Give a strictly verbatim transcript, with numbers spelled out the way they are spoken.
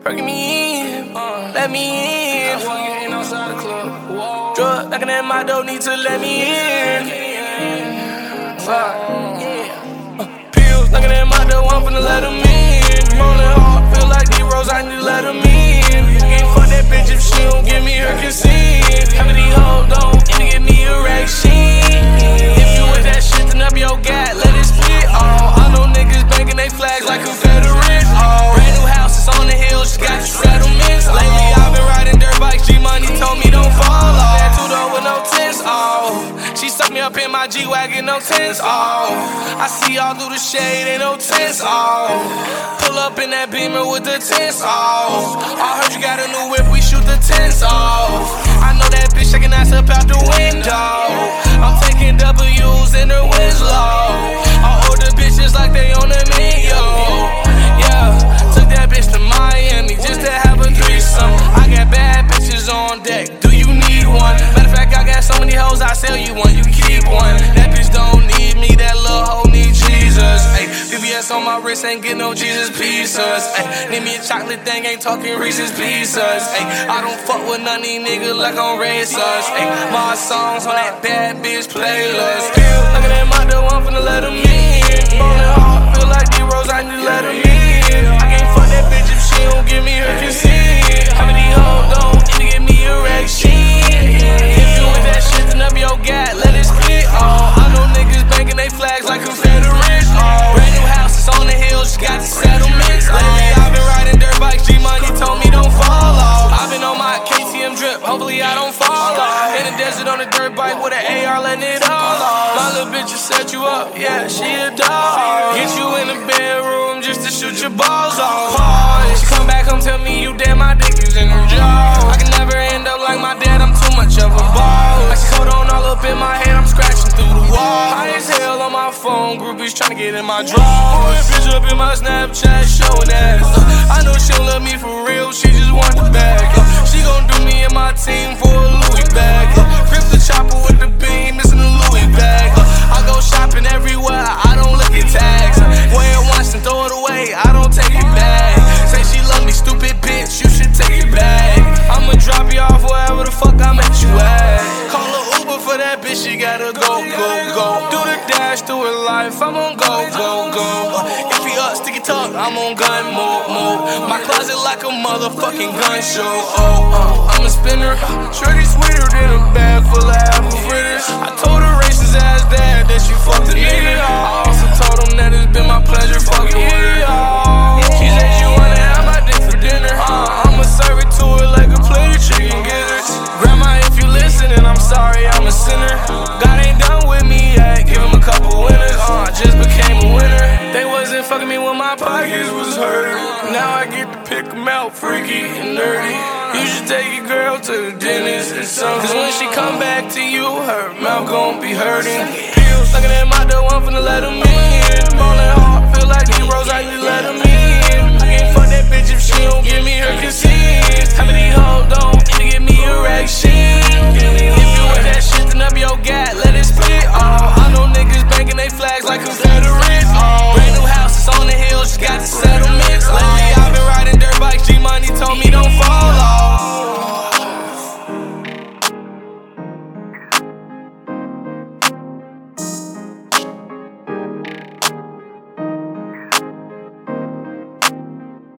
Perking me in, let me in. Drug knocking at my door, need to let me in. Fuck, yeah. Pills knocking at my door, I'm finna let them in. Rolling hard, feel like D-Rose, I need to let them in. Can't fuck that bitch if she don't give me her consent. Half of these hoes don't even give me a rag sheet. If you with that shit, then up your gat, let it split. Oh, I know niggas banging they flags like Confederates. Oh, brand new house, it's on the hill, she got the settlements. Lately I've been riding dirt bikes, G-Money told me don't fall off. That two-door with no tents, oh. She stuck me up in my G-Wagon, no tents, oh. I see all through the shade, ain't no tents, oh. Pull up in that Beamer with the tents, oh. I heard you got a new whip, we shoot the tents off. I know that bitch shaking ass up out the window. I'm taking W's in her wins low. All older bitches like they on the menu. Yeah, took that bitch to Miami just to have a threesome. I got bad bitches on deck, do you need one? Matter of fact, I got so many hoes, I sell you one, you keep one. That bitch don't need me, that little hoe need Jesus. Ay, V V S on my wrist, ain't get no Jesus pieces. Ay, need me a chocolate thing, ain't talking Reese's Pieces. Ay, I don't fuck with none of these niggas like I'm racist. Ay, my songs on that bad bitch playlist. Looking at my door, I'm finna let them in. Rolling hard, feel like D-Rose, I need to let them in. I can't fuck that bitch if she don't give me her consent. How many hoes don't even give me a rag sheet? If you with that shit, then up your gat, let it split. Oh, I know niggas banging they flags like Confederates. Oh, brand new house, it's on the hill, she got the settlements. Lately I've been riding dirt bikes, G-Money told me don't fall off. I've been on my K T M drip, hopefully I don't fall off. In the desert on a dirt bike with an A R, letting it all off. My little bitch will set you up, yeah, she a dog. Get you in the bedroom just to shoot your balls off. Pause. Come back home, tell me you dead, my dick is in her jaw. I can never end up like my dad, I'm too much of a ball. Like coat on all up in my head, I'm scratching through the wall. High as hell on my phone, groupies tryna get in my drawers. Bitch up in my Snapchat, showing ass. Uh, I know she'll love me for real, she just want the bag. Uh, she gon' do me and my team for a Louis bag. Uh, grip the chopper with the beam, missing the Louis bag. Uh, I go shopping everywhere, I don't look at tags. Uh, wear it once and throw it away, I don't take it back. Say she love me, stupid bitch, you should take it back. I'ma drop you off wherever the fuck I met you at. Call a Uber for that bitch, she gotta go, go, go. Do the dash, do it life, I'm on go, go, go. Uh, if he up, sticky tuck, I'm on gun mode, mode. My closet like a motherfucking gun show. Oh, uh, I'm a spinner. Shorty sweeter than a bag full of apple fritters. I told her racist ass dad that she fucked a nigga. I also told him that it's been my pleasure fucking with her. She said she wanna have my dick for dinner. Uh, I'ma serve it to her like a plate of chicken gizzards. Grandma, if you listening, I'm sorry, I'm a sinner. God ain't done with me yet, give him a couple winners. Uh, just became a winner. They wasn't fucking me when my pockets was hurt. Now I get to pick them out, freaky and nerdy. You should take your girl to the dentist or something. Cause when she come back to you, her mouth gon' be hurting. Pills looking at my door, I'm finna let them in. Rolling hard, feel like D-Rose, I need to let them in.